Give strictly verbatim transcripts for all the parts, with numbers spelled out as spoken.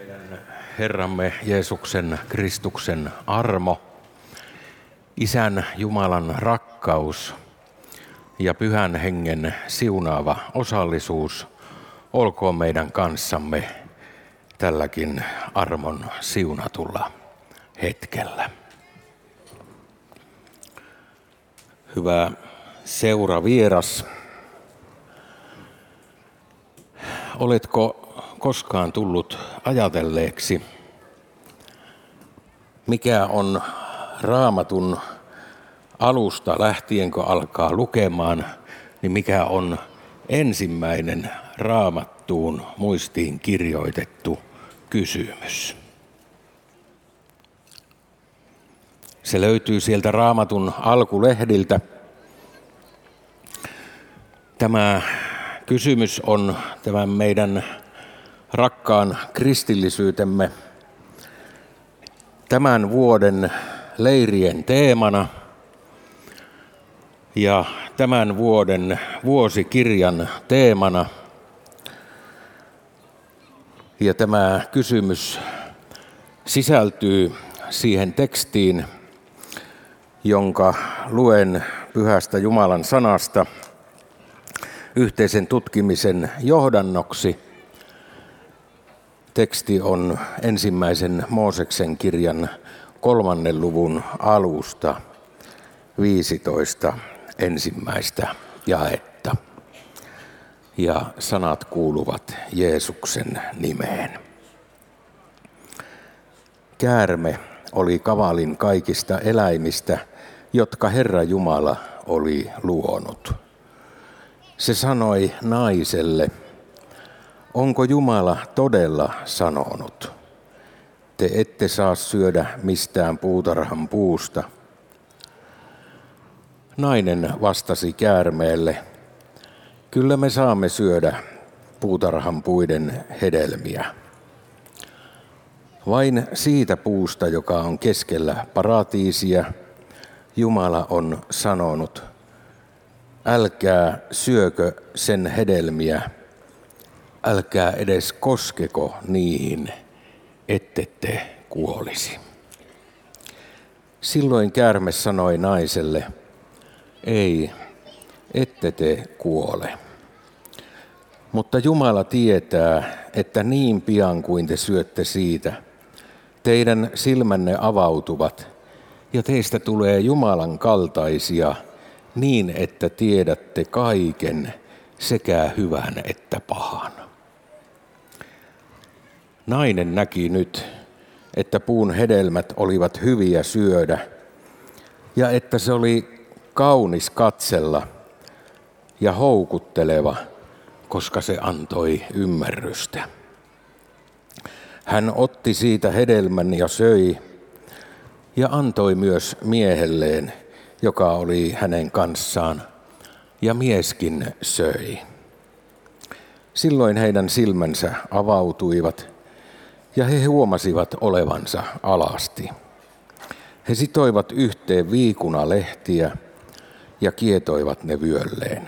Meidän Herramme Jeesuksen Kristuksen armo, Isän Jumalan rakkaus ja Pyhän Hengen siunaava osallisuus olkoon meidän kanssamme tälläkin armon siunatulla hetkellä. Hyvä seuravieras, oletko koskaan tullut ajatelleeksi, mikä on Raamatun alusta lähtien, kun alkaa lukemaan, niin mikä on ensimmäinen Raamattuun muistiin kirjoitettu kysymys? Se löytyy sieltä Raamatun alkulehdiltä. Tämä kysymys on tämän meidän rakkaan kristillisyytemme tämän vuoden leirien teemana ja tämän vuoden vuosikirjan teemana. Ja tämä kysymys sisältyy siihen tekstiin, jonka luen Pyhästä Jumalan sanasta yhteisen tutkimisen johdannoksi. Teksti on ensimmäisen Mooseksen kirjan kolmannen luvun alusta viisitoista ensimmäistä jaetta. Ja sanat kuuluvat Jeesuksen nimeen. Käärme oli kavalin kaikista eläimistä, jotka Herra Jumala oli luonut. Se sanoi naiselle: onko Jumala todella sanonut, te ette saa syödä mistään puutarhan puusta? Nainen vastasi käärmeelle: kyllä me saamme syödä puutarhan puiden hedelmiä. Vain siitä puusta, joka on keskellä paratiisia, Jumala on sanonut: älkää syökö sen hedelmiä, älkää edes koskeko niihin, ette te kuolisi. Silloin käärme sanoi naiselle: ei, ette te kuole. Mutta Jumala tietää, että niin pian kuin te syötte siitä, teidän silmänne avautuvat ja teistä tulee Jumalan kaltaisia niin, että tiedätte kaiken, sekä hyvän että pahan. Nainen näki nyt, että puun hedelmät olivat hyviä syödä ja että se oli kaunis katsella ja houkutteleva, koska se antoi ymmärrystä. Hän otti siitä hedelmän ja söi ja antoi myös miehelleen, joka oli hänen kanssaan, ja mieskin söi. Silloin heidän silmänsä avautuivat ja he huomasivat olevansa alasti. He sitoivat yhteen viikunalehtiä ja kietoivat ne vyölleen.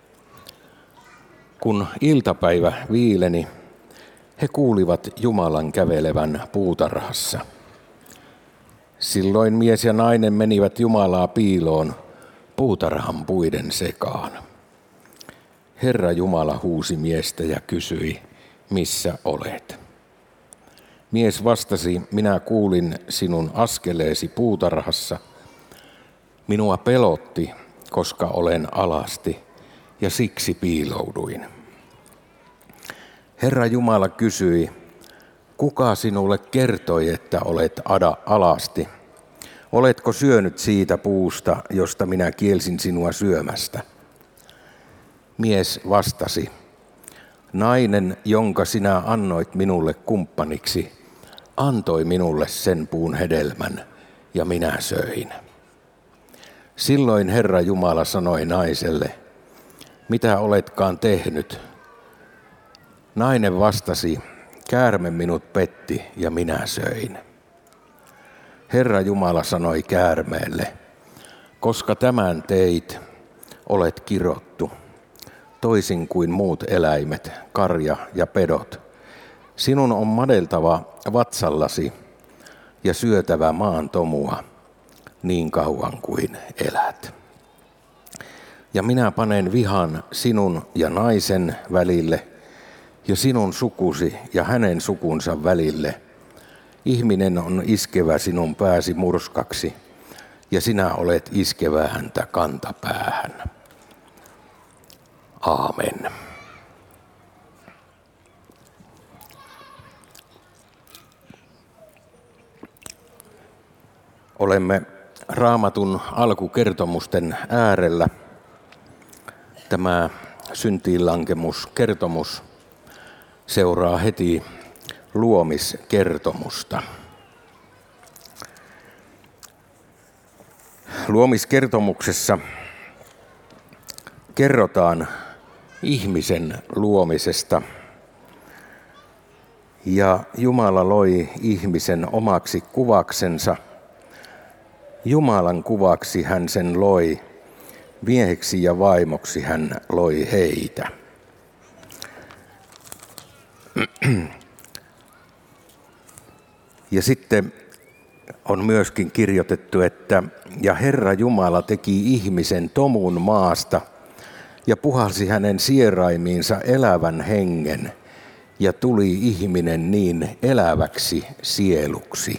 Kun iltapäivä viileni, he kuulivat Jumalan kävelevän puutarhassa. Silloin mies ja nainen menivät Jumalaa piiloon puutarhan puiden sekaan. Herra Jumala huusi miestä ja kysyi: missä olet? Mies vastasi: minä kuulin sinun askeleesi puutarhassa. Minua pelotti, koska olen alasti, ja siksi piilouduin. Herra Jumala kysyi: kuka sinulle kertoi, että olet ada alasti? Oletko syönyt siitä puusta, josta minä kielsin sinua syömästä? Mies vastasi: nainen, jonka sinä annoit minulle kumppaniksi, antoi minulle sen puun hedelmän, ja minä söin. Silloin Herra Jumala sanoi naiselle: mitä oletkaan tehnyt? Nainen vastasi: käärme minut petti ja minä söin. Herra Jumala sanoi käärmeelle: koska tämän teit, olet kirottu, toisin kuin muut eläimet, karja ja pedot, Sinun on madeltava vatsallasi ja syötävä maan tomua niin kauan kuin elät. Ja minä panen vihan sinun ja naisen välille ja sinun sukusi ja hänen sukunsa välille. Ihminen on iskevä sinun pääsi murskaksi ja sinä olet iskevä häntä kantapäähän. Aamen. Olemme Raamatun alkukertomusten äärellä. Tämä syntiinlankemuskertomus seuraa heti luomiskertomusta. Luomiskertomuksessa kerrotaan ihmisen luomisesta. Ja Jumala loi ihmisen omaksi kuvaksensa. Jumalan kuvaksi hän sen loi, mieheksi ja vaimoksi hän loi heitä. Ja sitten on myöskin kirjoitettu, että ja Herra Jumala teki ihmisen tomun maasta ja puhalsi hänen sieraimiinsa elävän hengen ja tuli ihminen niin eläväksi sieluksi.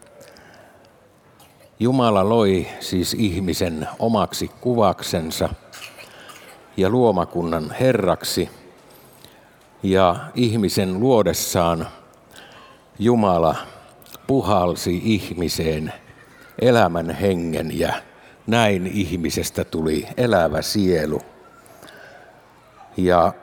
Jumala loi siis ihmisen omaksi kuvaksensa ja luomakunnan herraksi, ja ihmisen luodessaan Jumala puhalsi ihmiseen elämän hengen ja näin ihmisestä tuli elävä sielu. Ja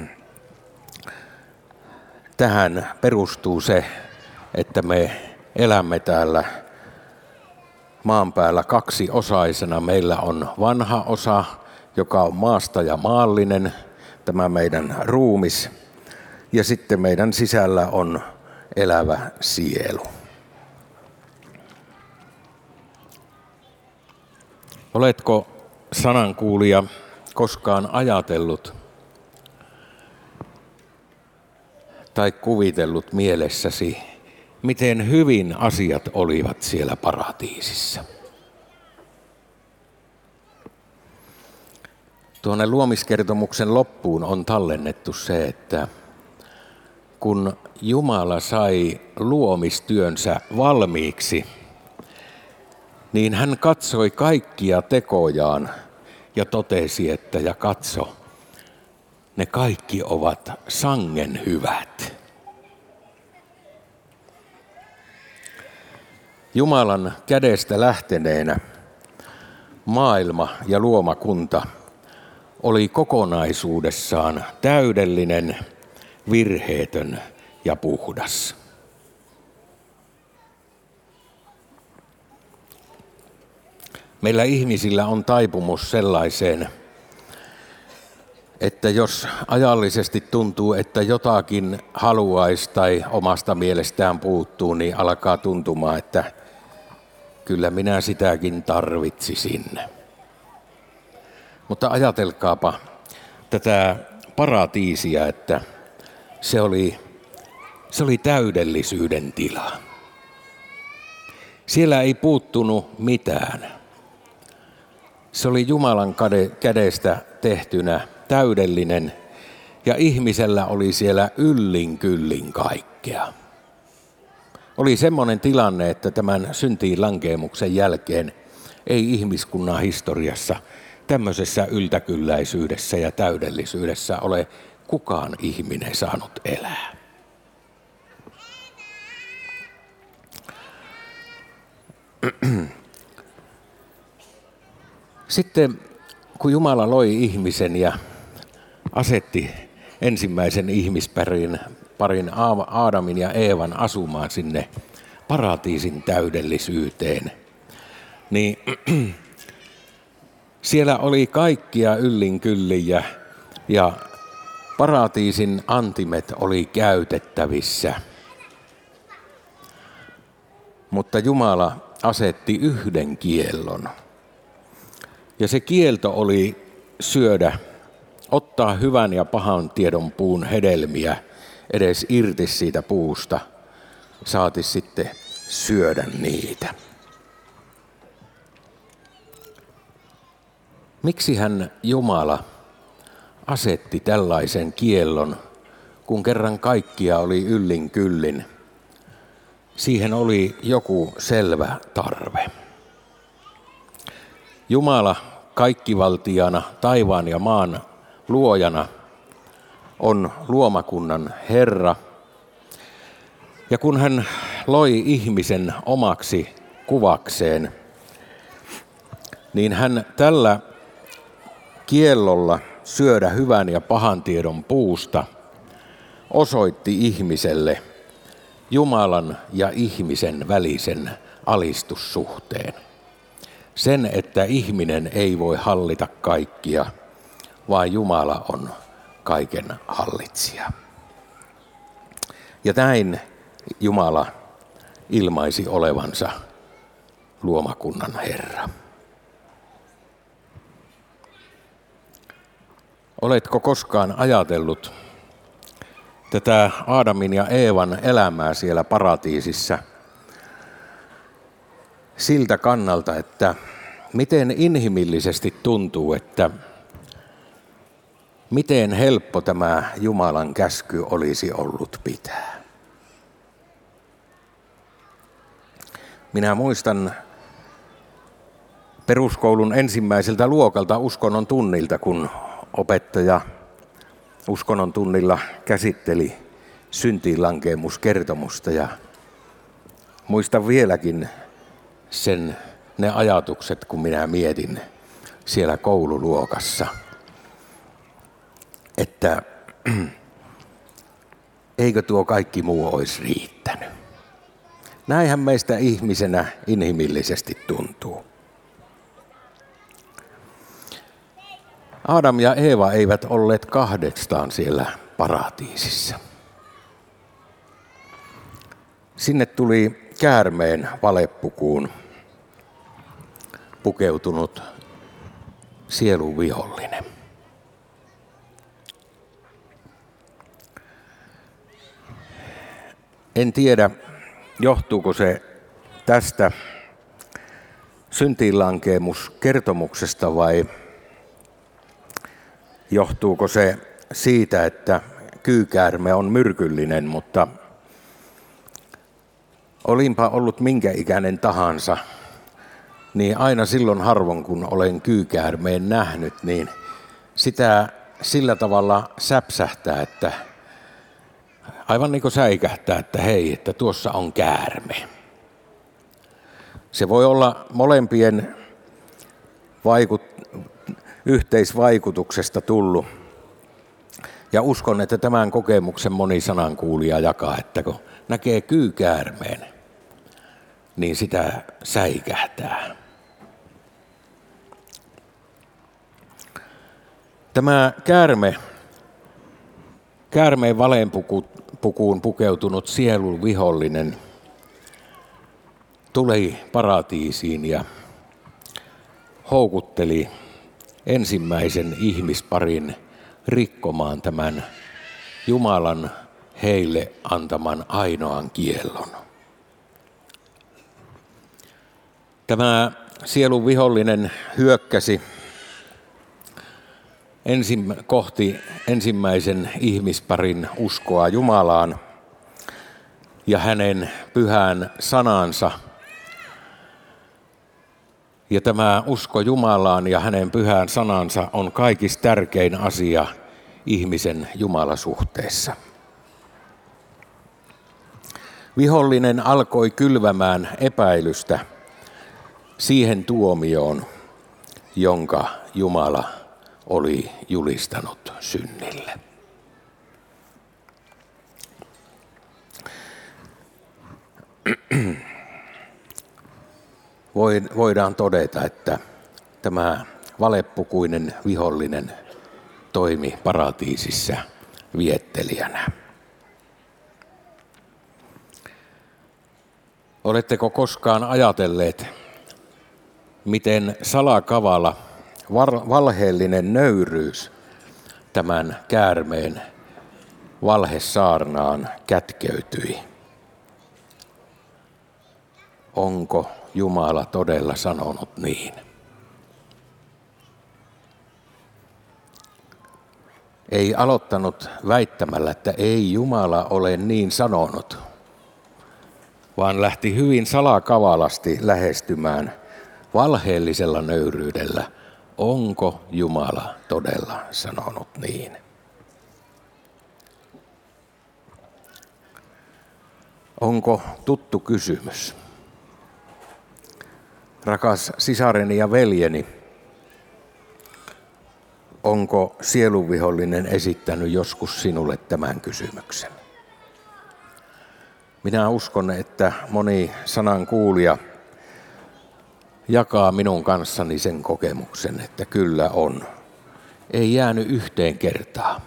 tähän perustuu se, että me elämme täällä maan päällä kaksiosaisena. Meillä on vanha osa, joka on maasta ja maallinen, tämä meidän ruumis, ja sitten meidän sisällä on elävä sielu. Oletko, sanankuulija, koskaan ajatellut tai kuvitellut mielessäsi, miten hyvin asiat olivat siellä paratiisissa? Tuonne luomiskertomuksen loppuun on tallennettu se, että kun Jumala sai luomistyönsä valmiiksi, niin hän katsoi kaikkia tekojaan ja totesi, että ja katso, ne kaikki ovat sangen hyvät. Jumalan kädestä lähteneenä maailma ja luomakunta oli kokonaisuudessaan täydellinen, virheetön ja puhdas. Meillä ihmisillä on taipumus sellaiseen, että jos ajallisesti tuntuu, että jotakin haluaisi tai omasta mielestään puuttuu, niin alkaa tuntumaan, että kyllä minä sitäkin tarvitsisin. Mutta ajatelkaapa tätä paratiisia, että se oli, se oli täydellisyyden tila. Siellä ei puuttunut mitään. Se oli Jumalan kädestä tehtynä täydellinen, ja ihmisellä oli siellä yllin kyllin kaikkea. Oli semmoinen tilanne, että tämän syntiin lankeemuksen jälkeen ei ihmiskunnan historiassa tämmöisessä yltäkylläisyydessä ja täydellisyydessä ole kukaan ihminen saanut elää. Sitten kun Jumala loi ihmisen ja asetti ensimmäisen ihmisparin parin Aadamin ja Eevan asumaan sinne paratiisin täydellisyyteen, niin siellä oli kaikkia yllin kyllin ja, ja paratiisin antimet oli käytettävissä. Mutta Jumala asetti yhden kiellon. Ja se kielto oli syödä, ottaa hyvän ja pahan tiedon puun hedelmiä edes irti siitä puusta, saati sitten syödä niitä. Miksihän Jumala asetti tällaisen kiellon, kun kerran kaikkia oli yllin kyllin? Siihen oli joku selvä tarve. Jumala kaikkivaltiana, taivaan ja maan luojana, on luomakunnan Herra. Ja kun hän loi ihmisen omaksi kuvakseen, niin hän tällä kiellolla syödä hyvän ja pahan tiedon puusta osoitti ihmiselle Jumalan ja ihmisen välisen alistussuhteen. Sen, että ihminen ei voi hallita kaikkia, vaan Jumala on kaiken hallitsija. Ja näin Jumala ilmaisi olevansa luomakunnan Herra. Oletko koskaan ajatellut tätä Aadamin ja Eevan elämää siellä paratiisissa siltä kannalta, että miten inhimillisesti tuntuu, että miten helppo tämä Jumalan käsky olisi ollut pitää? Minä muistan peruskoulun ensimmäiseltä luokalta uskonnon tunnilta, kun opettaja uskonnon tunnilla käsitteli syntiinlankeemuskertomusta, ja muistan vieläkin sen, ne ajatukset, kun minä mietin siellä koululuokassa, että eikö tuo kaikki muu olisi riittänyt. Näinhän meistä ihmisenä inhimillisesti tuntuu. Adam ja Eeva eivät olleet kahdestaan siellä paratiisissa. Sinne tuli käärmeen valepukuun pukeutunut sielun vihollinen. En tiedä, johtuuko se tästä syntiinlankeemuskertomuksesta vai johtuuko se siitä, että kyykäärme on myrkyllinen, mutta olinpa ollut minkä ikäinen tahansa, niin aina silloin harvoin kun olen kyykäärmeen nähnyt, niin sitä sillä tavalla säpsähtää, että aivan niin kuin säikähtää, että hei, että tuossa on käärme. Se voi olla molempien vaikut, yhteisvaikutuksesta tullut. Ja uskon, että tämän kokemuksen moni sanankuulija jakaa, että kun näkee kyykäärmeen, niin sitä säikähtää. Tämä käärme, käärmeen valeenpukuun pukeutunut sielun vihollinen tuli paratiisiin ja houkutteli ensimmäisen ihmisparin rikkomaan tämän Jumalan heille antaman ainoan kiellon. Tämä sielun vihollinen hyökkäsi ensin kohti ensimmäisen ihmisparin uskoa Jumalaan ja hänen pyhään sanansa. Ja tämä usko Jumalaan ja hänen pyhään sanansa on kaikista tärkein asia ihmisen Jumalasuhteessa. Vihollinen alkoi kylvämään epäilystä siihen tuomioon, jonka Jumala oli julistanut synnille. Voidaan todeta, että tämä valepukuinen vihollinen toimi paratiisissa viettelijänä. Oletteko koskaan ajatelleet, miten salakavala, valheellinen nöyryys tämän käärmeen valhesaarnaan kätkeytyi. Onko Jumala todella sanonut niin? Ei aloittanut väittämällä, että ei Jumala ole niin sanonut, vaan lähti hyvin salakavalasti lähestymään valheellisella nöyryydellä. Onko Jumala todella sanonut niin? Onko tuttu kysymys? Rakas sisareni ja veljeni, onko sielunvihollinen esittänyt joskus sinulle tämän kysymyksen? Minä uskon, että moni sanan kuulija jakaa minun kanssani sen kokemuksen, että kyllä on. Ei jäänyt yhteen kertaan.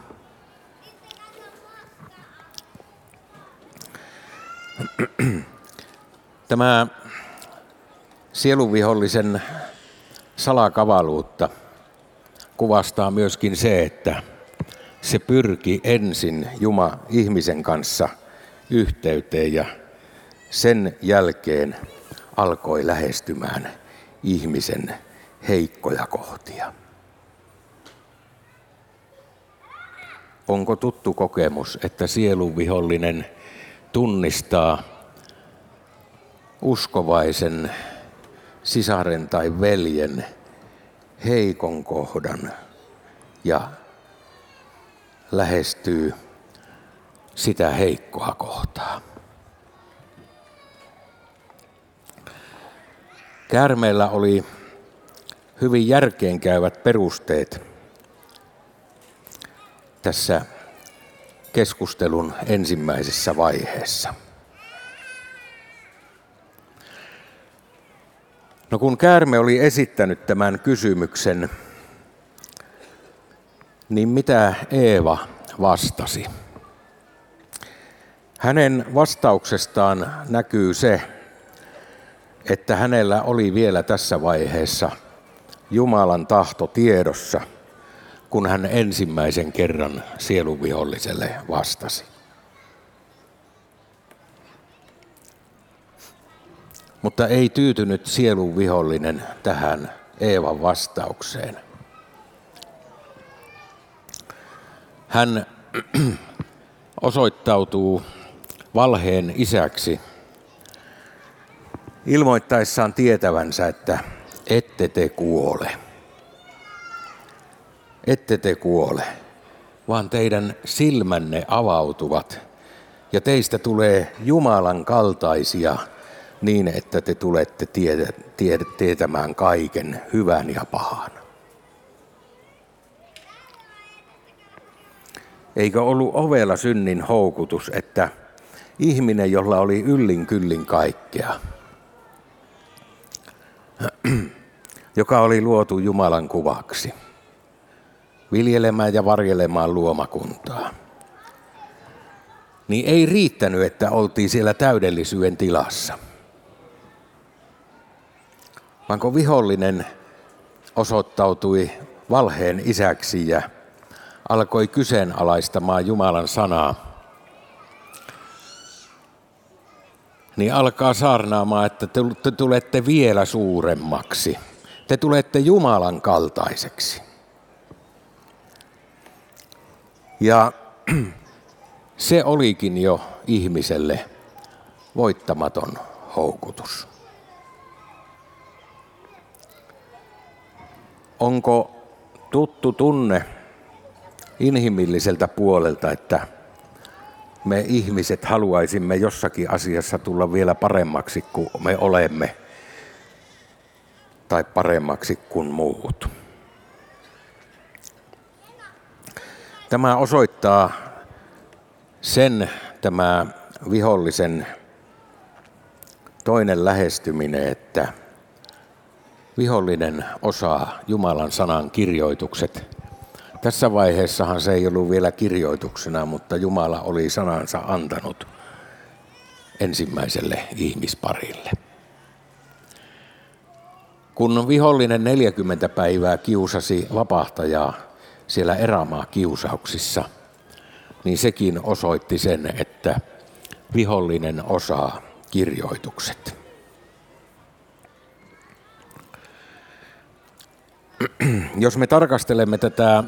Tämä sielunvihollisen salakavaluutta kuvastaa myöskin se, että se pyrki ensin Juma ihmisen kanssa yhteyteen ja sen jälkeen alkoi lähestymään ihmisen heikkoja kohtia. Onko tuttu kokemus, että sielunvihollinen tunnistaa uskovaisen sisaren tai veljen heikon kohdan ja lähestyy sitä heikkoa kohtaa? Käärmeellä oli hyvin järkeenkäyvät perusteet tässä keskustelun ensimmäisessä vaiheessa. No kun käärme oli esittänyt tämän kysymyksen, niin mitä Eeva vastasi? Hänen vastauksestaan näkyy se, että hänellä oli vielä tässä vaiheessa Jumalan tahto tiedossa, kun hän ensimmäisen kerran sielunviholliselle vastasi. Mutta ei tyytynyt sielunvihollinen tähän Eevan vastaukseen. Hän osoittautuu valheen isäksi ilmoittaessaan tietävänsä, että ette te kuole. Ette te kuole, vaan teidän silmänne avautuvat ja teistä tulee Jumalan kaltaisia niin, että te tulette tietämään kaiken hyvän ja pahan. Eikö ollut ovella synnin houkutus, että ihminen, jolla oli yllin kyllin kaikkea, joka oli luotu Jumalan kuvaksi, viljelemään ja varjelemaan luomakuntaa, niin ei riittänyt, että oltiin siellä täydellisyyden tilassa. Vaan kun vihollinen osoittautui valheen isäksi ja alkoi kyseenalaistamaan Jumalan sanaa, niin alkaa saarnaamaan, että te, te tulette vielä suuremmaksi. Te tulette Jumalan kaltaiseksi. Ja se olikin jo ihmiselle voittamaton houkutus. Onko tuttu tunne inhimilliseltä puolelta, että me ihmiset haluaisimme jossakin asiassa tulla vielä paremmaksi kuin me olemme tai paremmaksi kuin muut? Tämä osoittaa sen tämä vihollisen toinen lähestyminen, että vihollinen osaa Jumalan sanan kirjoitukset. Tässä vaiheessahan se ei ollut vielä kirjoituksena, mutta Jumala oli sanansa antanut ensimmäiselle ihmisparille. Kun vihollinen neljäkymmentä päivää kiusasi vapahtajaa siellä erämaa kiusauksissa, niin sekin osoitti sen, että vihollinen osaa kirjoitukset. Jos me tarkastelemme tätä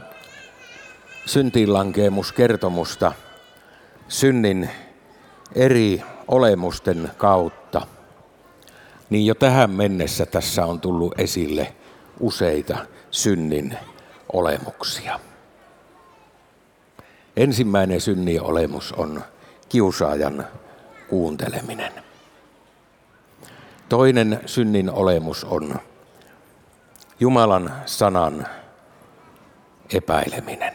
syntiinlankeemuskertomusta synnin eri olemusten kautta, niin jo tähän mennessä tässä on tullut esille useita synnin olemuksia. Ensimmäinen synnin olemus on kiusaajan kuunteleminen. Toinen synnin olemus on Jumalan sanan epäileminen.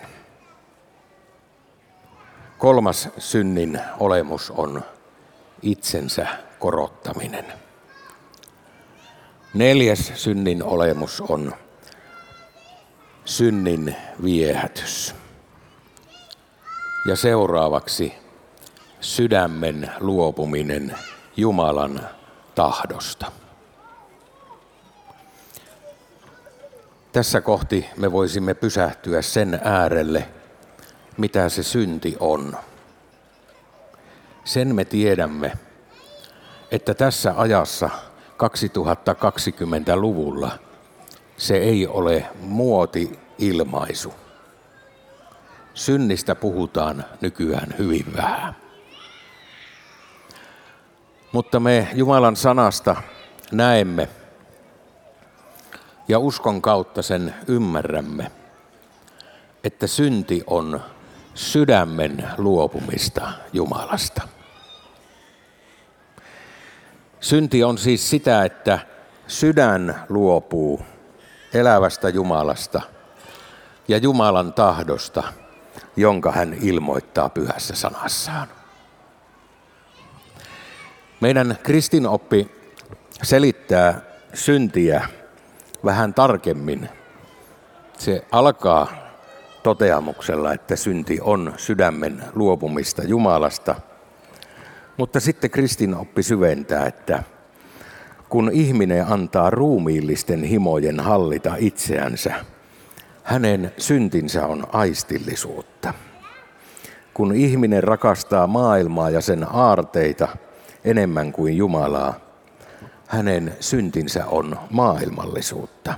Kolmas synnin olemus on itsensä korottaminen. Neljäs synnin olemus on synnin viehätys. Ja seuraavaksi sydämen luopuminen Jumalan tahdosta. Tässä kohti me voisimme pysähtyä sen äärelle, mitä se synti on. Sen me tiedämme, että tässä ajassa kaksituhattakaksikymmentäluvulla se ei ole muoti-ilmaisu. Synnistä puhutaan nykyään hyvin vähän. Mutta me Jumalan sanasta näemme ja uskon kautta sen ymmärrämme, että synti on sydämen luopumista Jumalasta. Synti on siis sitä, että sydän luopuu elävästä Jumalasta ja Jumalan tahdosta, jonka hän ilmoittaa pyhässä sanassaan. Meidän kristinoppi selittää syntiä vähän tarkemmin. Se alkaa toteamuksella, että synti on sydämen luopumista Jumalasta, mutta sitten kristinoppi syventää, että kun ihminen antaa ruumiillisten himojen hallita itseänsä, hänen syntinsä on aistillisuutta. Kun ihminen rakastaa maailmaa ja sen aarteita enemmän kuin Jumalaa, hänen syntinsä on maailmallisuutta.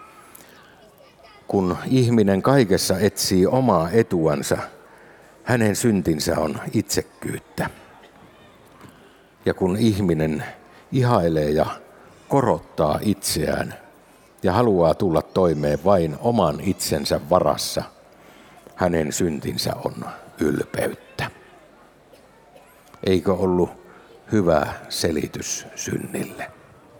Kun ihminen kaikessa etsii omaa etuansa, hänen syntinsä on itsekkyyttä. Ja kun ihminen ihailee ja korottaa itseään ja haluaa tulla toimeen vain oman itsensä varassa, hänen syntinsä on ylpeyttä. Eikö ollut hyvä selitys synnille?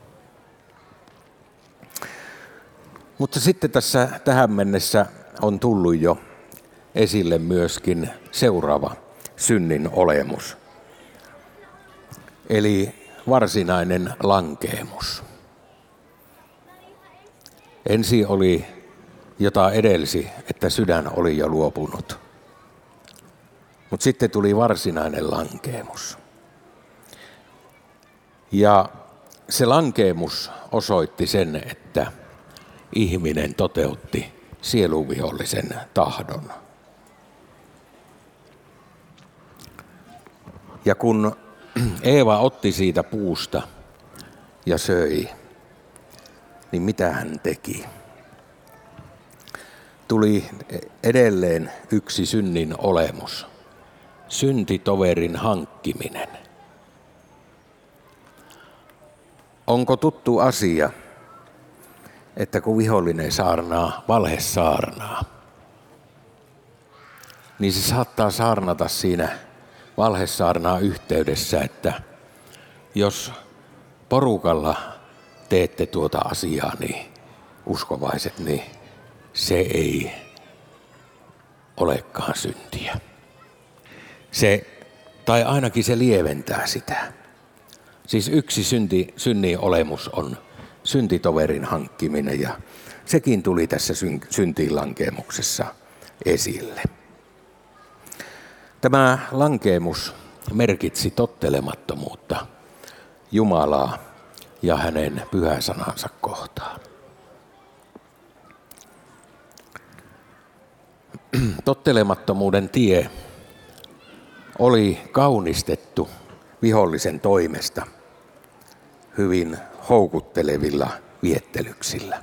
Mutta sitten tässä tähän mennessä on tullut jo esille myöskin seuraava synnin olemus. Eli varsinainen lankeemus. Ensin oli, jota edelsi, että sydän oli jo luopunut. Mutta sitten tuli varsinainen lankeemus. Ja se lankeemus osoitti sen, että ihminen toteutti sieluvihollisen tahdon. Ja kun Eeva otti siitä puusta ja söi, niin mitä hän teki? Tuli edelleen yksi synnin olemus, syntitoverin hankkiminen. Onko tuttu asia, että kun vihollinen saarnaa valhesaarnaa, niin se saattaa saarnata siinä valhesaarnaa yhteydessä, että jos porukalla teette tuota asiaa, niin uskovaiset, niin se ei olekaan syntiä. Se, tai ainakin se lieventää sitä. Siis yksi synti, synnin olemus on syntitoverin hankkiminen ja sekin tuli tässä syntiinlankeemuksessa esille. Tämä lankeemus merkitsi tottelemattomuutta Jumalaa ja hänen pyhäsanansa kohtaan. Tottelemattomuuden tie oli kaunistettu vihollisen toimesta hyvin houkuttelevilla viettelyksillä.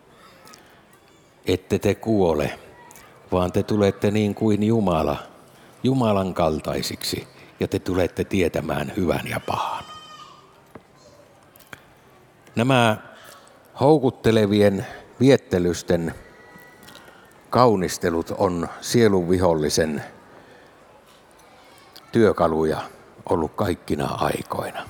Ette te kuole, vaan te tulette niin kuin Jumala, Jumalan kaltaisiksi, ja te tulette tietämään hyvän ja pahan. Nämä houkuttelevien viettelysten kaunistelut on sielun vihollisen työkaluja ollut kaikkina aikoina.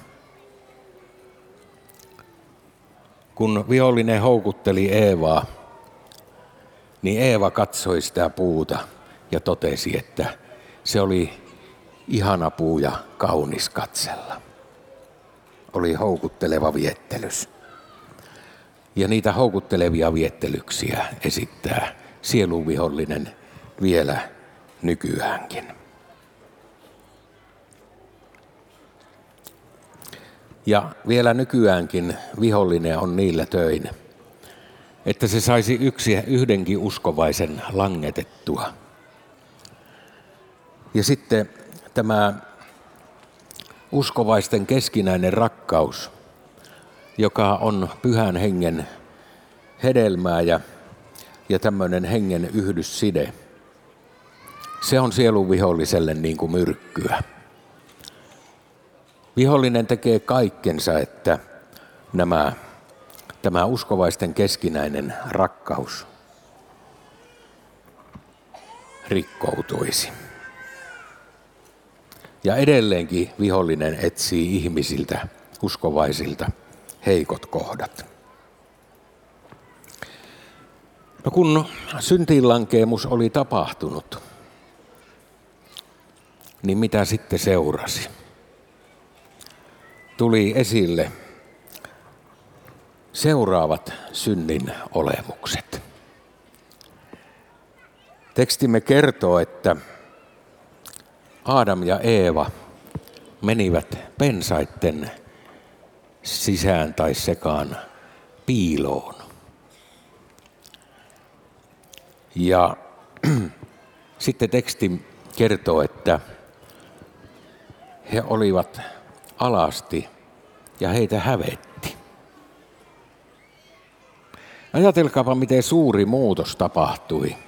Kun vihollinen houkutteli Eevaa, niin Eeva katsoi sitä puuta ja totesi, että se oli ihana puu ja kaunis katsella. Oli houkutteleva viettelys. Ja niitä houkuttelevia viettelyksiä esittää sielun vihollinen vielä nykyäänkin. Ja vielä nykyäänkin vihollinen on niillä töin, että se saisi yksi, yhdenkin uskovaisen langetettua. Ja sitten tämä uskovaisten keskinäinen rakkaus, joka on pyhän hengen hedelmää ja, ja tämmöinen hengen yhdysside, se on sielun viholliselle niin kuin myrkkyä. Vihollinen tekee kaikkensa, että nämä, tämä uskovaisten keskinäinen rakkaus rikkoutuisi. Ja edelleenkin vihollinen etsii ihmisiltä, uskovaisilta, heikot kohdat. No kun syntiinlankeemus oli tapahtunut, niin mitä sitten seurasi? Tuli esille seuraavat synnin olemukset. Tekstimme kertoo, että Aadam ja Eeva menivät pensaitten sisään tai sekaan piiloon. Ja sitten teksti kertoo, että he olivat alasti ja heitä hävetti. Ajatelkaapa, miten suuri muutos tapahtui,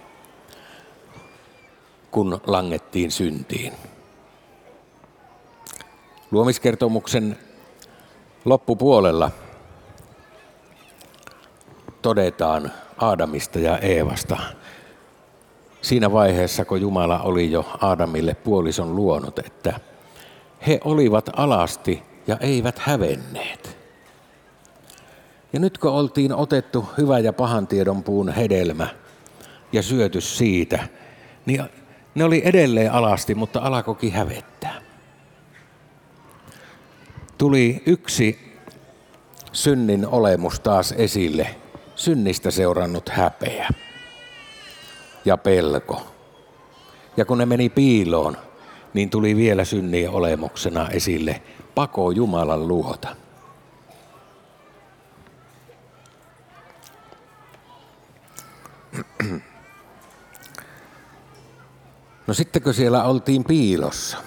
kun langettiin syntiin. Luomiskertomuksen loppupuolella todetaan Aadamista ja Eevasta. Siinä vaiheessa, kun Jumala oli jo Aadamille puolison luonut, että he olivat alasti ja eivät hävenneet. Ja nyt kun oltiin otettu hyvän ja pahan tiedon puun hedelmä ja syöty siitä, niin ne oli edelleen alasti, mutta alakokin hävettää. Tuli yksi synnin olemus taas esille, synnistä seurannut häpeä ja pelko. Ja kun ne meni piiloon, niin tuli vielä synnin olemuksena esille pako Jumalan luota. No sitten kun siellä oltiin piilossa,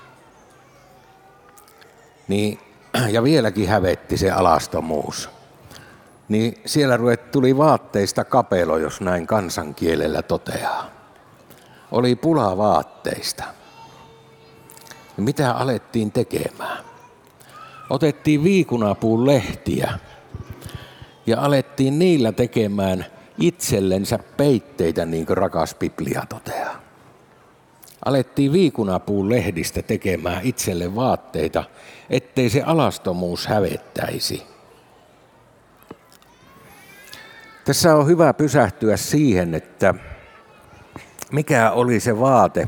niin, ja vieläkin hävetti se alastomuus, niin siellä tuli vaatteista kapelo, jos näin kansankielellä toteaa. Oli pula vaatteista. Mitä alettiin tekemään? Otettiin viikunapuun lehtiä ja alettiin niillä tekemään itsellensä peitteitä, niin kuin rakas Biblia toteaa. Alettiin viikunapuun lehdistä tekemään itselle vaatteita, ettei se alastomuus hävettäisi. Tässä on hyvä pysähtyä siihen, että mikä oli se vaate,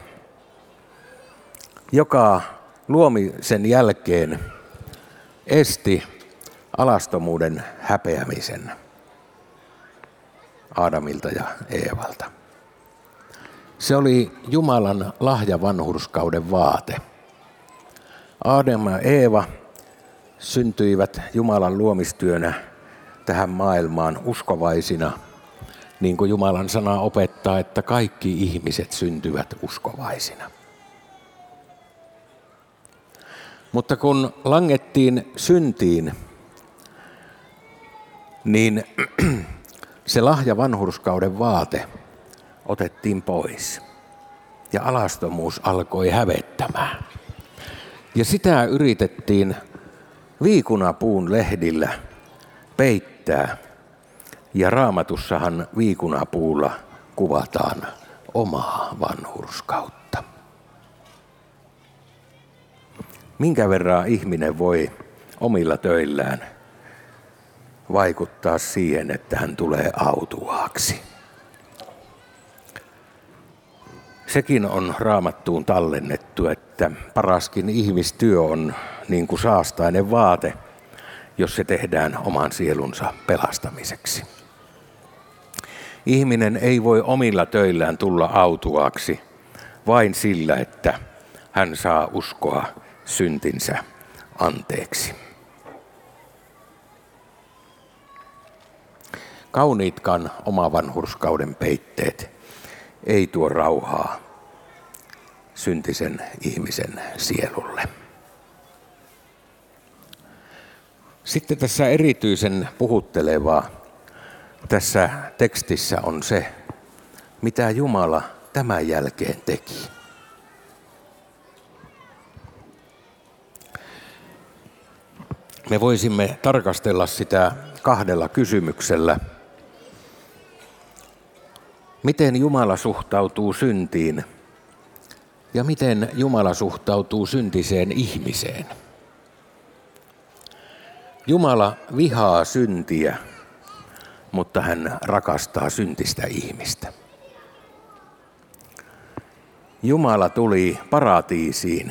joka luomisen jälkeen esti alastomuuden häpeämisen Aadamilta ja Eevalta. Se oli Jumalan lahja vanhurskauden vaate. Aadam ja Eeva syntyivät Jumalan luomistyönä tähän maailmaan uskovaisina, niin kuin Jumalan sana opettaa, että kaikki ihmiset syntyvät uskovaisina. Mutta kun langettiin syntiin, niin se lahja vanhurskauden vaate otettiin pois ja alastomuus alkoi hävettämään. Ja sitä yritettiin viikunapuun lehdillä peittää. Ja Raamatussahan viikunapuulla kuvataan omaa vanhurskautta. Minkä verran ihminen voi omilla töillään vaikuttaa siihen, että hän tulee autuaaksi? Sekin on Raamattuun tallennettu, että paraskin ihmistyö on niin kuin saastainen vaate, jos se tehdään oman sielunsa pelastamiseksi. Ihminen ei voi omilla töillään tulla autuaaksi vain sillä, että hän saa uskoa syntinsä anteeksi. Kauniitkaan omavanhurskauden peitteet ei tuo rauhaa syntisen ihmisen sielulle. Sitten tässä erityisen puhuttelevaa tässä tekstissä on se, mitä Jumala tämän jälkeen teki. Me voisimme tarkastella sitä kahdella kysymyksellä. Miten Jumala suhtautuu syntiin ja miten Jumala suhtautuu syntiseen ihmiseen? Jumala vihaa syntiä, mutta hän rakastaa syntistä ihmistä. Jumala tuli paratiisiin.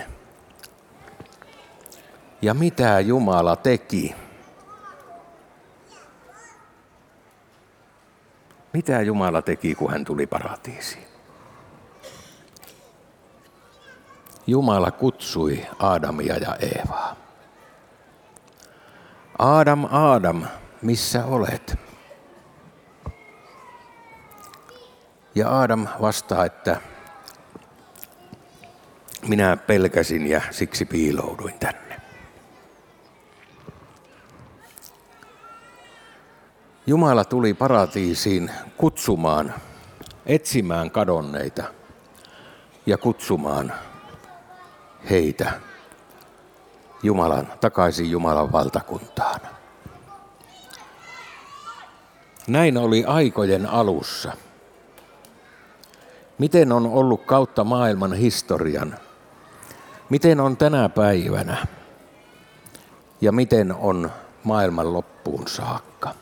Ja mitä Jumala teki? Mitä Jumala teki, kun hän tuli paratiisiin? Jumala kutsui Aadamia ja Eevaa. Aadam, Aadam, missä olet? Ja Aadam vastaa, että minä pelkäsin ja siksi piilouduin tänne. Jumala tuli paratiisiin kutsumaan, etsimään kadonneita ja kutsumaan heitä Jumalan, takaisin Jumalan valtakuntaan. Näin oli aikojen alussa. Miten on ollut kautta maailman historian? Miten on tänä päivänä? Ja miten on maailman loppuun saakka?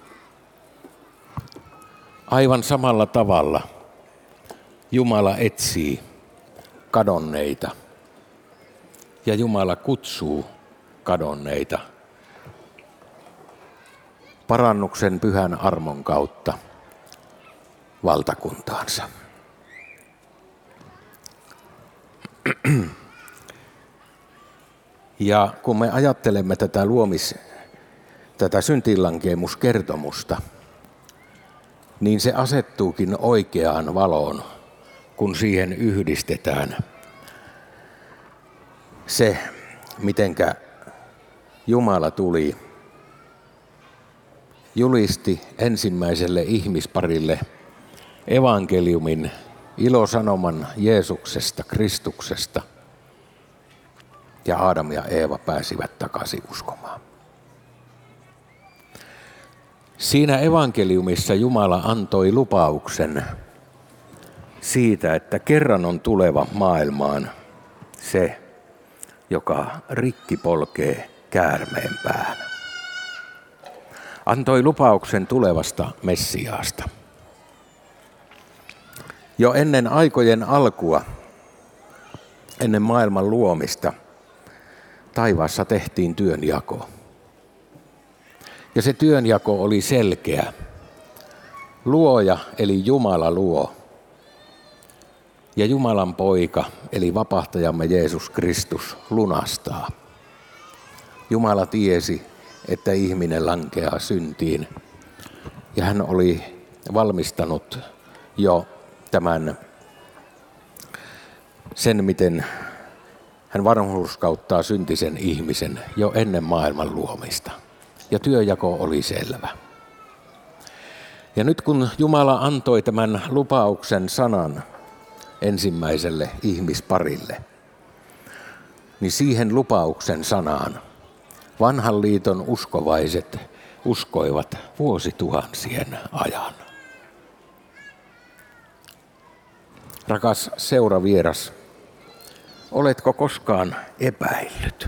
Aivan samalla tavalla Jumala etsii kadonneita ja Jumala kutsuu kadonneita parannuksen pyhän armon kautta valtakuntaansa. Ja kun me ajattelemme tätä luomis, tätä syntiinlankeemuskertomusta, niin se asettuukin oikeaan valoon, kun siihen yhdistetään se, mitenkä Jumala tuli, julisti ensimmäiselle ihmisparille evankeliumin, ilosanoman Jeesuksesta, Kristuksesta, ja Aadam ja Eeva pääsivät takaisin uskomaan. Siinä evankeliumissa Jumala antoi lupauksen siitä, että kerran on tuleva maailmaan se, joka rikki polkee käärmeen pään. Antoi lupauksen tulevasta Messiaasta. Jo ennen aikojen alkua, ennen maailman luomista, taivaassa tehtiin työnjako. Ja se työnjako oli selkeä. Luoja eli Jumala luo. Ja Jumalan poika eli vapahtajamme Jeesus Kristus lunastaa. Jumala tiesi, että ihminen lankeaa syntiin. Ja hän oli valmistanut jo tämän sen, miten hän vanhurskauttaa syntisen ihmisen jo ennen maailman luomista. Ja työnjako oli selvä. Ja nyt kun Jumala antoi tämän lupauksen sanan ensimmäiselle ihmisparille, niin siihen lupauksen sanaan vanhan liiton uskovaiset uskoivat vuosituhansien ajan. Rakas seuravieras, oletko koskaan epäillyt?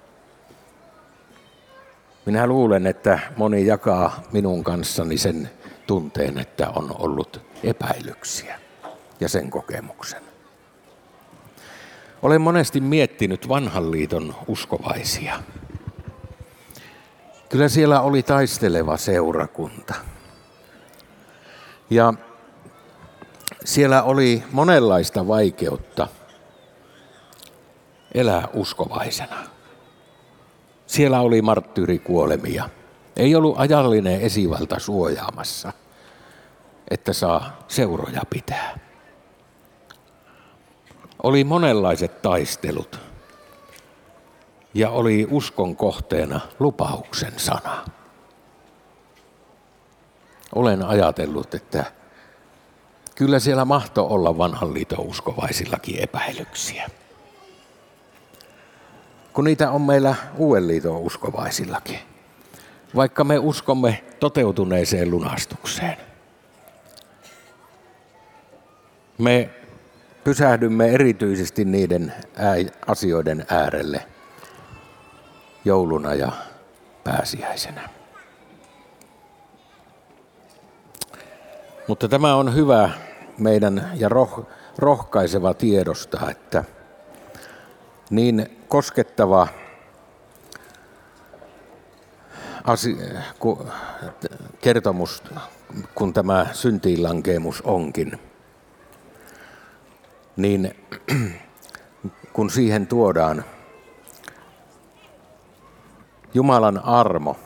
Minä luulen, että moni jakaa minun kanssani sen tunteen, että on ollut epäilyksiä ja sen kokemuksen. Olen monesti miettinyt vanhan liiton uskovaisia. Kyllä siellä oli taisteleva seurakunta. Ja siellä oli monenlaista vaikeutta elää uskovaisena. Siellä oli marttyyrikuolemia. Ei ollut ajallinen esivalta suojaamassa, että saa seuroja pitää. Oli monenlaiset taistelut ja oli uskon kohteena lupauksen sana. Olen ajatellut, että kyllä siellä mahtoi olla vanhan liiton uskovaisillakin epäilyksiä. Kun niitä on meillä uuden liiton uskovaisillakin. Vaikka me uskomme toteutuneeseen lunastukseen. Me pysähdymme erityisesti niiden asioiden äärelle jouluna ja pääsiäisenä. Mutta tämä on hyvä meidän ja roh- rohkaiseva tiedostaa, että niin koskettava asia, ku, kertomus, kun tämä syntiinlankeemus onkin, niin kun siihen tuodaan Jumalan armo,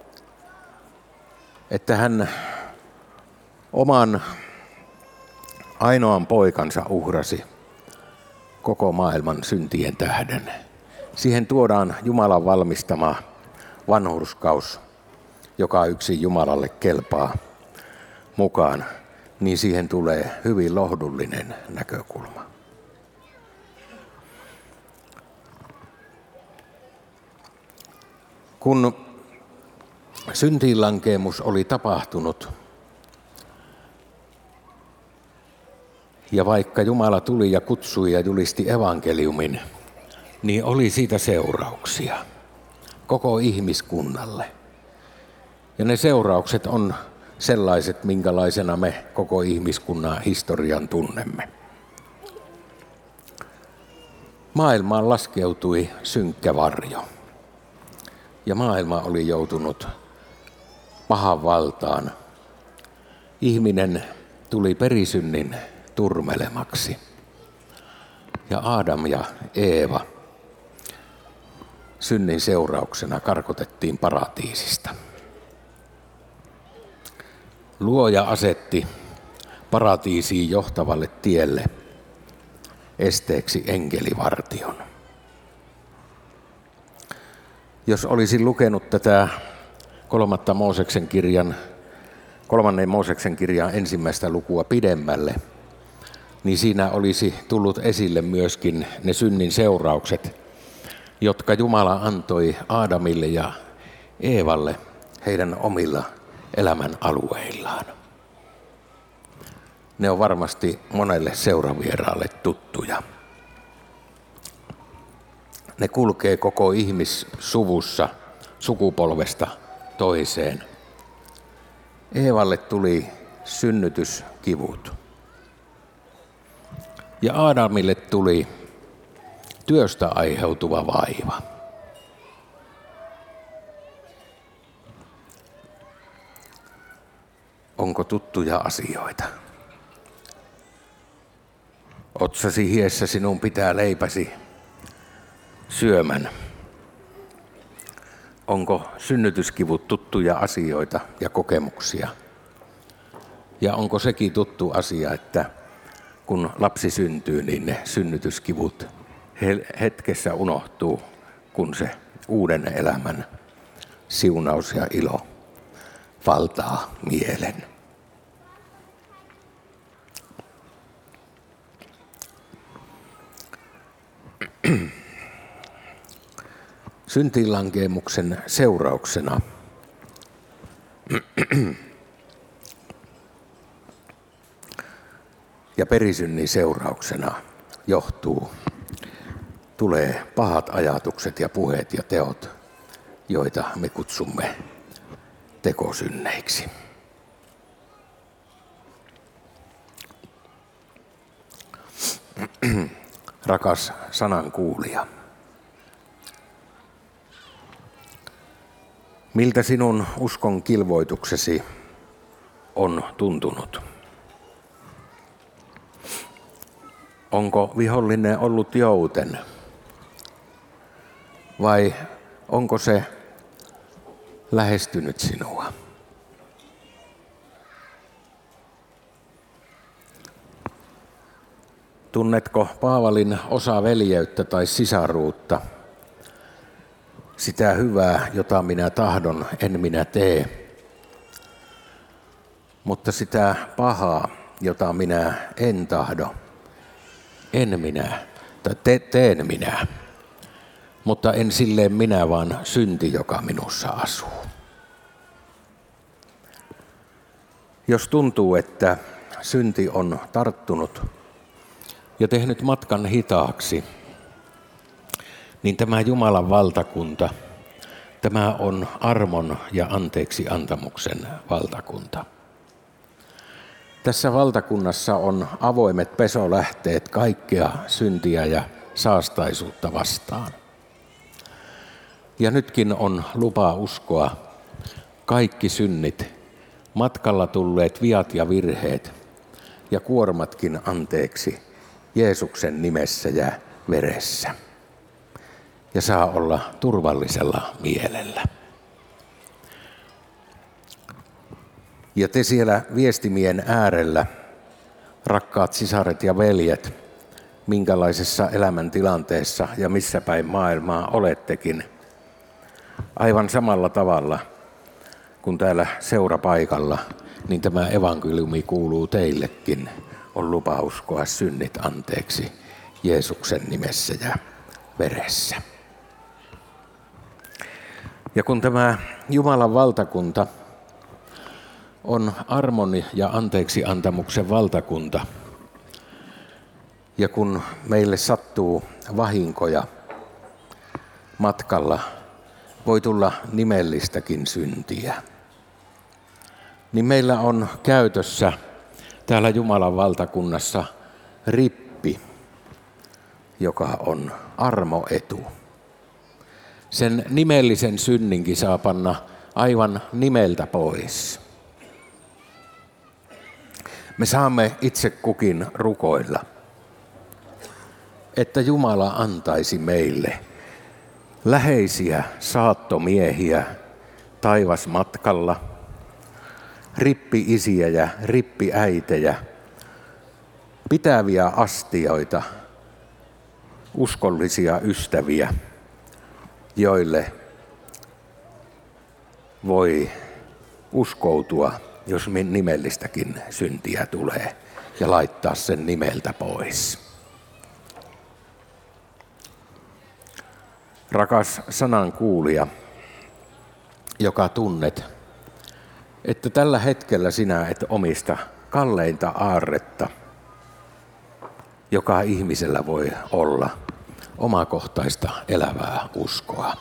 että hän oman ainoan poikansa uhrasi koko maailman syntien tähden. Siihen tuodaan Jumalan valmistama vanhurskaus, joka yksin Jumalalle kelpaa mukaan, niin siihen tulee hyvin lohdullinen näkökulma. Kun syntiinlankeemus oli tapahtunut, ja vaikka Jumala tuli ja kutsui ja julisti evankeliumin, niin oli siitä seurauksia koko ihmiskunnalle. Ja ne seuraukset on sellaiset, minkälaisena me koko ihmiskunnan historian tunnemme. Maailmaan laskeutui synkkä varjo. Ja maailma oli joutunut pahan valtaan. Ihminen tuli perisynnin turmelemaksi. Ja Aadam ja Eeva synnin seurauksena karkotettiin paratiisista. Luoja asetti paratiisiin johtavalle tielle esteeksi enkelivartion. Jos olisin lukenut tätä kolmatta Mooseksen kirjan, kolmannen Mooseksen kirjan ensimmäistä lukua pidemmälle, niin siinä olisi tullut esille myöskin ne synnin seuraukset, jotka Jumala antoi Aadamille ja Eevalle heidän omilla elämän alueillaan. Ne on varmasti monelle seuravieraalle tuttuja. Ne kulkee koko ihmissuvussa sukupolvesta toiseen. Eevalle tuli synnytyskivut. Ja Aadamille tuli työstä aiheutuva vaiva. Onko tuttuja asioita? Otsasi hiessä sinun pitää leipäsi syömän. Onko synnytyskivut tuttuja asioita ja kokemuksia? Ja onko sekin tuttu asia, että kun lapsi syntyy, niin ne synnytyskivut hetkessä unohtuu, kun se uuden elämän siunaus ja ilo valtaa mielen. Syntiinlankeemuksen seurauksena ja perisynnin seurauksena johtuu, tulee pahat ajatukset ja puheet ja teot, joita me kutsumme tekosynneiksi. Rakas sanan kuulija, miltä sinun uskon kilvoituksesi on tuntunut? Onko vihollinen ollut jouten? Vai onko se lähestynyt sinua? Tunnetko Paavalin osaveljeyttä tai sisaruutta? Sitä hyvää, jota minä tahdon, en minä tee. Mutta sitä pahaa, jota minä en tahdo, en minä, tai te, teen minä. Mutta en silleen minä, vaan synti, joka minussa asuu. Jos tuntuu, että synti on tarttunut ja tehnyt matkan hitaaksi, niin tämä Jumalan valtakunta, tämä on armon ja anteeksi antamuksen valtakunta. Tässä valtakunnassa on avoimet pesolähteet kaikkea syntiä ja saastaisuutta vastaan. Ja nytkin on lupa uskoa kaikki synnit, matkalla tulleet viat ja virheet ja kuormatkin anteeksi Jeesuksen nimessä ja veressä. Ja saa olla turvallisella mielellä. Ja te siellä viestimien äärellä, rakkaat sisaret ja veljet, minkälaisessa elämäntilanteessa ja missä päin maailmaa olettekin, aivan samalla tavalla kuin täällä seurapaikalla, niin tämä evankeliumi kuuluu teillekin. On lupa uskoa synnit anteeksi Jeesuksen nimessä ja veressä. Ja kun tämä Jumalan valtakunta on armoni ja anteeksi antamuksen valtakunta, ja kun meille sattuu vahinkoja matkalla, voi tulla nimellistäkin syntiä, niin meillä on käytössä täällä Jumalan valtakunnassa rippi, joka on armoetu. Sen nimellisen synninkin saa panna aivan nimeltä pois. Me saamme itse kukin rukoilla, että Jumala antaisi meille läheisiä saattomiehiä taivasmatkalla, rippi-isiä ja rippiäitejä, pitäviä astioita, uskollisia ystäviä, joille voi uskoutua, jos nimellistäkin syntiä tulee, ja laittaa sen nimeltä pois. Rakas sanan kuulija, joka tunnet, että tällä hetkellä sinä et omista kalleinta aarretta, joka ihmisellä voi olla omakohtaista elävää uskoa.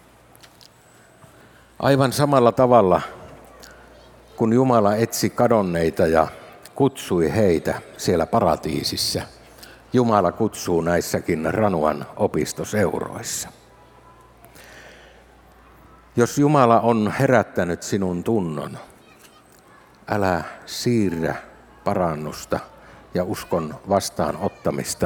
Aivan samalla tavalla, kun Jumala etsi kadonneita ja kutsui heitä siellä paratiisissa, Jumala kutsuu näissäkin Ranuan opistoseuroissa. Jos Jumala on herättänyt sinun tunnon, älä siirrä parannusta ja uskon vastaanottamista.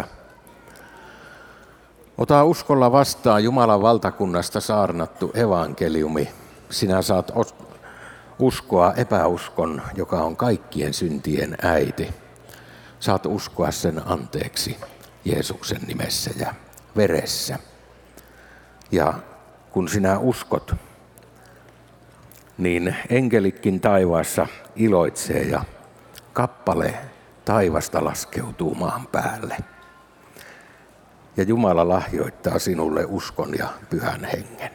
Ota uskolla vastaan Jumalan valtakunnasta saarnattu evankeliumi. Sinä saat uskoa epäuskon, joka on kaikkien syntien äiti. Saat uskoa sen anteeksi Jeesuksen nimessä ja veressä. Ja kun sinä uskot, niin enkelitkin taivaassa iloitsee ja kappale taivasta laskeutuu maan päälle. Ja Jumala lahjoittaa sinulle uskon ja pyhän hengen.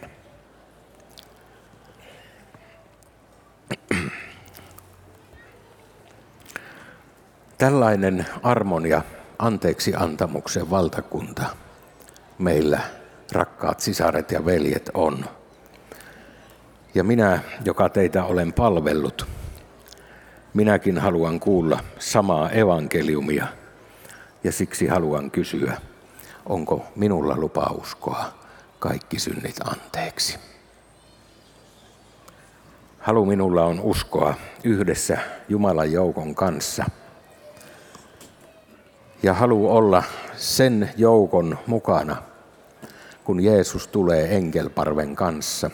Tällainen armon ja anteeksi antamuksen valtakunta meillä, rakkaat sisaret ja veljet, on. Ja minä, joka teitä olen palvellut, minäkin haluan kuulla samaa evankeliumia ja siksi haluan kysyä, onko minulla lupa uskoa kaikki synnit anteeksi. Halu minulla on uskoa yhdessä Jumalan joukon kanssa ja halu olla sen joukon mukana, kun Jeesus tulee enkelparven kanssa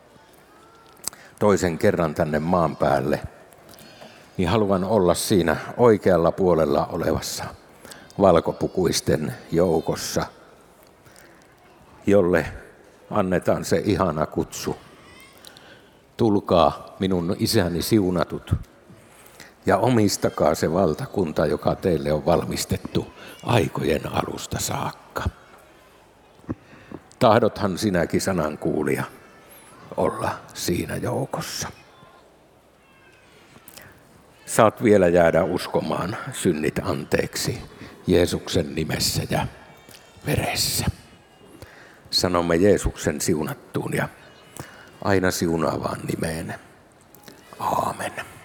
toisen kerran tänne maan päälle, niin haluan olla siinä oikealla puolella olevassa valkopukuisten joukossa, jolle annetaan se ihana kutsu. Tulkaa minun isäni siunatut ja omistakaa se valtakunta, joka teille on valmistettu aikojen alusta saakka. Tahdothan sinäkin, sanan kuulija, olla siinä joukossa. Saat vielä jäädä uskomaan synnit anteeksi Jeesuksen nimessä ja veressä. Sanomme Jeesuksen siunattuun ja aina siunaavaan nimeen. Aamen.